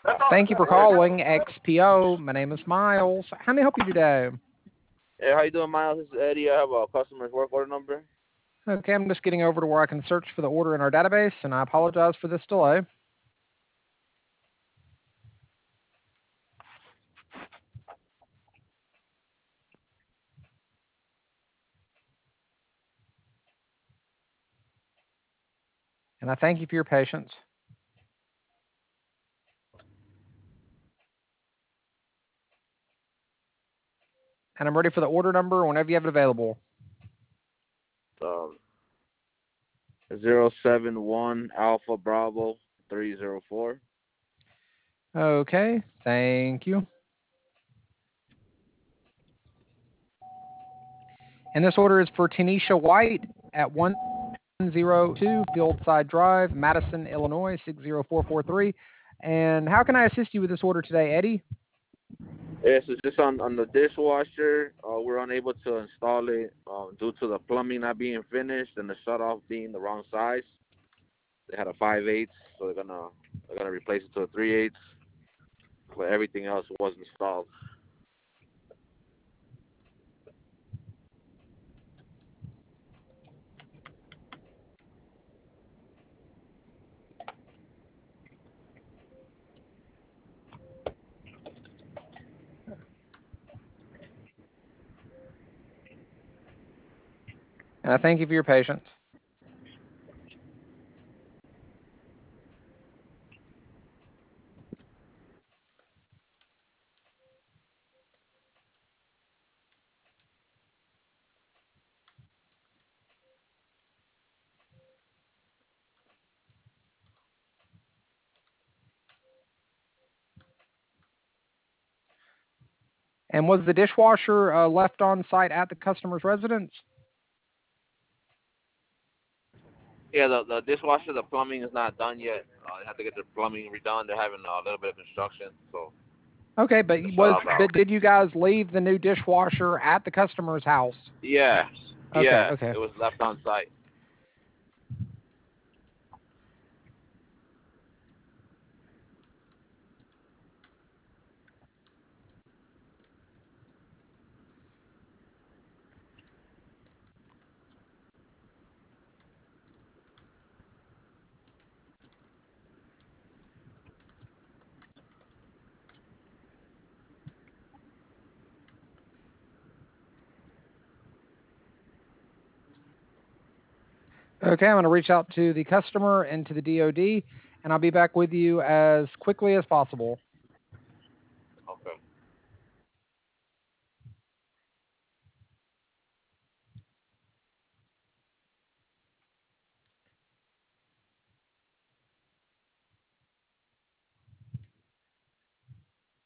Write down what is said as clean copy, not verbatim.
Thank you for calling XPO. My name is Miles. How may I help you today? Hey, how you doing, Miles? This is Eddie. I have a customer's work order number. Okay, I'm just getting over to where I can search for the order in our database, and I apologize for this delay. And I thank you for your patience. And I'm ready for the order number whenever you have it available. Um, 071 Alpha Bravo 304. Okay, thank you. And this order is for Tanisha White at 102 Fieldside Drive, Madison, Illinois, 60443. And how can I assist you with this order today, Eddie? Yes, it's just on the dishwasher. We're unable to install it due to the plumbing not being finished and the shutoff being the wrong size. They had a 5/8, so they're gonna replace it to a 3/8. But everything else was installed. And I thank you for your patience. And was the dishwasher left on site at the customer's residence? Yeah, the dishwasher, the plumbing is not done yet. They have to get the plumbing redone. They're having a little bit of construction, so Okay, but the shut off out. did you guys leave the new dishwasher at the customer's house? Yeah, Okay, yeah, okay. it was left on site. Okay, I'm going to reach out to the customer and to the DOD, and I'll be back with you as quickly as possible.